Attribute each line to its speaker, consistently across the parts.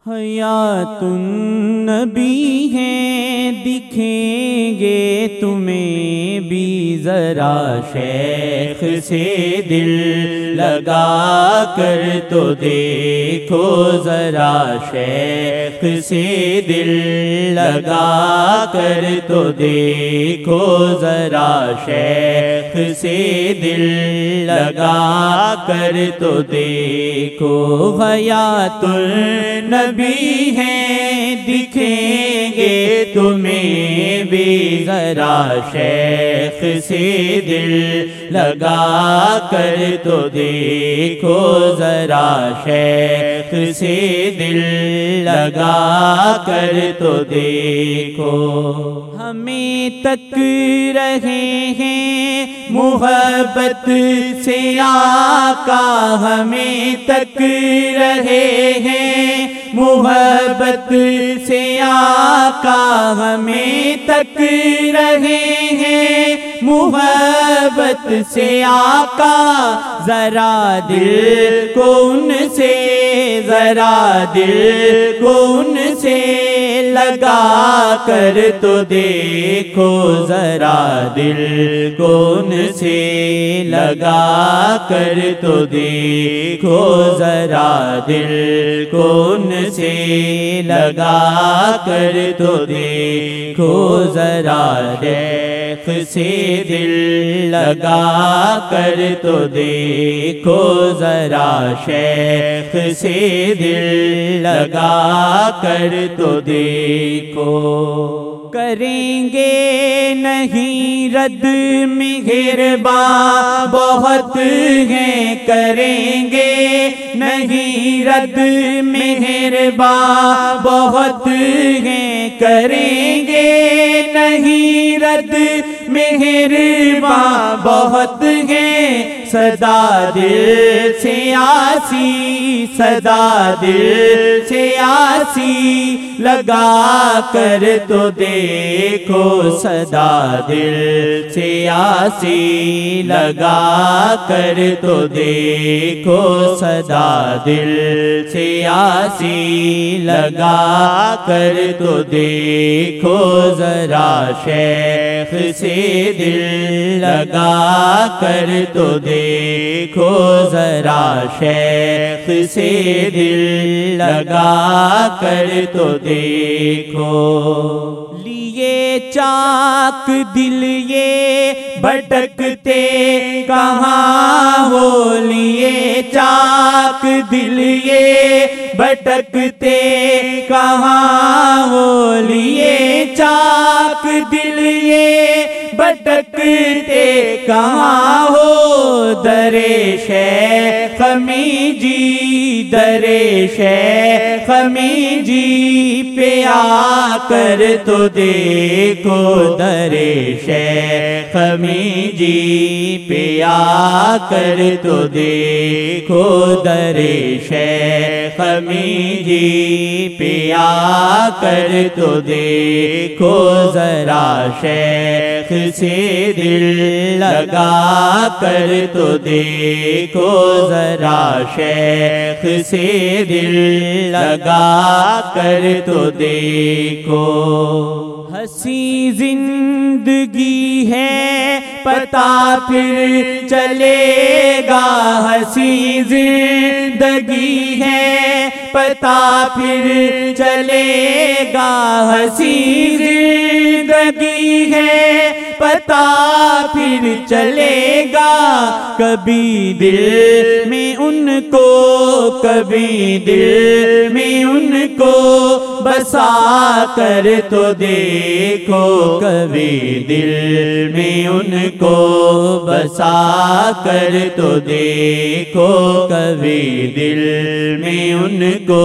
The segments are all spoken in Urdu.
Speaker 1: حیات النبی ہیں دکھیں گے تمہیں بھی ذرا شیخ سے دل لگا کر تو دیکھو ذرا شیخ سے دل لگا کر تو دیکھو ذرا شیخ سے دل لگا کر تو دیکھو حیات النبی ہیں دکھیں گے تمہیں بھی ذرا شیخ سے دل لگا کر تو دیکھو ذرا شیخ سے دل لگا کر تو دیکھو ہمیں تک رہے ہیں محبت سے آقا ہمیں تک رہے ہیں محبت سے آقا ہمیں تک رہے ہیں محبت سے آقا ذرا دل کو ان سے ذرا دل کو ان سے لگا کر تو دیکھو ذرا دل کو ان سے لگا کر تو دیکھو ذرا دل کو ان سے لگا کر تو دیکھو ذرا شیخ سے دل لگا کر تو دیکھو ذرا شیخ سے دل لگا کر تو دیکھو کریں گے نہیں رد مہرباں بہت ہیں کریں گے نہیں رد مہرباں بہت ہیں کریں گے نہیں رد مہرباں بہت ہیں صدا دل سے آسی صدا دل سے آسی لگا کر تو دیکھو صدا دل سے آسی لگا کر تو دیکھو صدا دل سے آسی لگا کر تو دیکھو ذرا شیخ سے دل لگا کر تو دیکھو ذرا شیخ سے دل لگا کر تو دیکھو لیے چاک دل یہ بھٹکتے کہاں ہو لیے چاک دل یہ بھٹکتے کہاں ہو لیے چاک دل یہ بھٹکتے کہاں ہو درے شیخ می جی درے شیخ می جی پہ آ کر تو دیکھو درے شیخ می جی پہ آ کر تو دیکھو درے شیخ می جی پہ آ کر تو دیکھو ذرا شیخ سے دل لگا کر تو دیکھو ذرا شیخ سے دل لگا کر تو دیکھو ہنسی زندگی ہے پتہ پھر چلے گا ہنسی زندگی ہے پتہ پھر چلے گا ہنسی زندگی ہے پتہ پھر چلے گا کبھی دل میں ان کو کبھی دل میں ان کو بسا کر تو دیکھو کبھی دل میں ان کو بسا کر تو دیکھو کبھی دل میں ان کو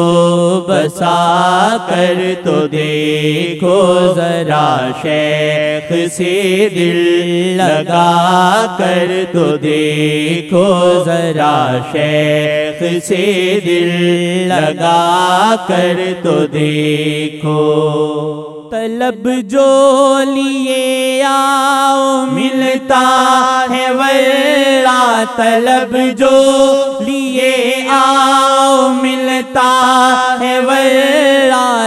Speaker 1: بسا کر تو دیکھو ذرا شیخ سے دل لگا کر تو دیکھو ذرا شیخ سے دل لگا کر تو دیکھو طلب جو لیے آؤ ملتا ہے واللہ طلب جو لیے آؤ ملتا ہے واللہ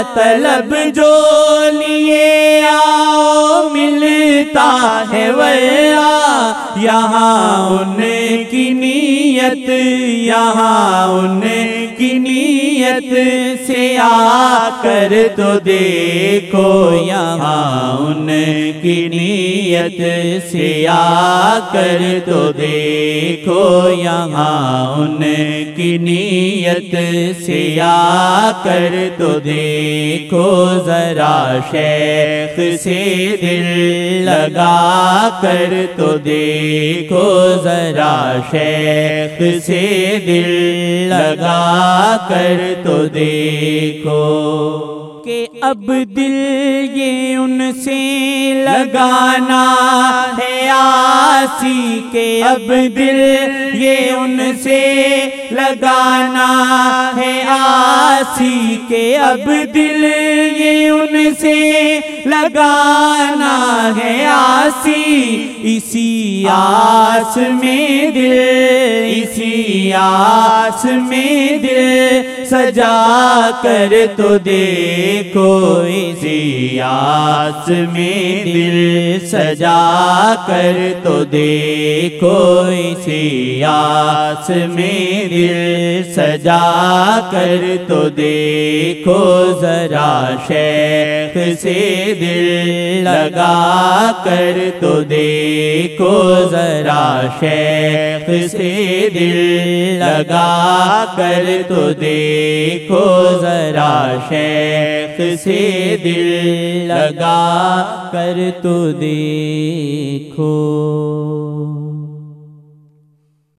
Speaker 1: طلب جو لیے آؤ ملتا ہے ورنہ یہاں ان کی نیت، یہاں ان کی نیت سے آ کر تو دیکھو، یہاں ان کی نیت سے آ کر تو دیکھو، یہاں ان کی نیت سے آ کر تو دیکھو، ذرا شیخ سے دل لگا کر تو دیکھو، ذرا شیخ سے دل لگا کر تو دیکھو، کہ اب دل یہ ان سے لگانا ہے آسی، کہ اب دل یہ ان سے لگانا ہے آسی، کہ اب دل یہ ان سے لگانا ہے آسی، اسی آس میں دل، اسی آس میں دل سجا کر تو دیکھو، اسی آس میں دل سجا کر تو دیکھو، اسی آس میں دل سجا کر تو دیکھو، ذرا شیخ سے دل لگا کر تو دیکھو، ذرا شیخ سے دل لگا کر تو دیکھو، ذرا شیخ سے دل لگا کر تو دیکھو۔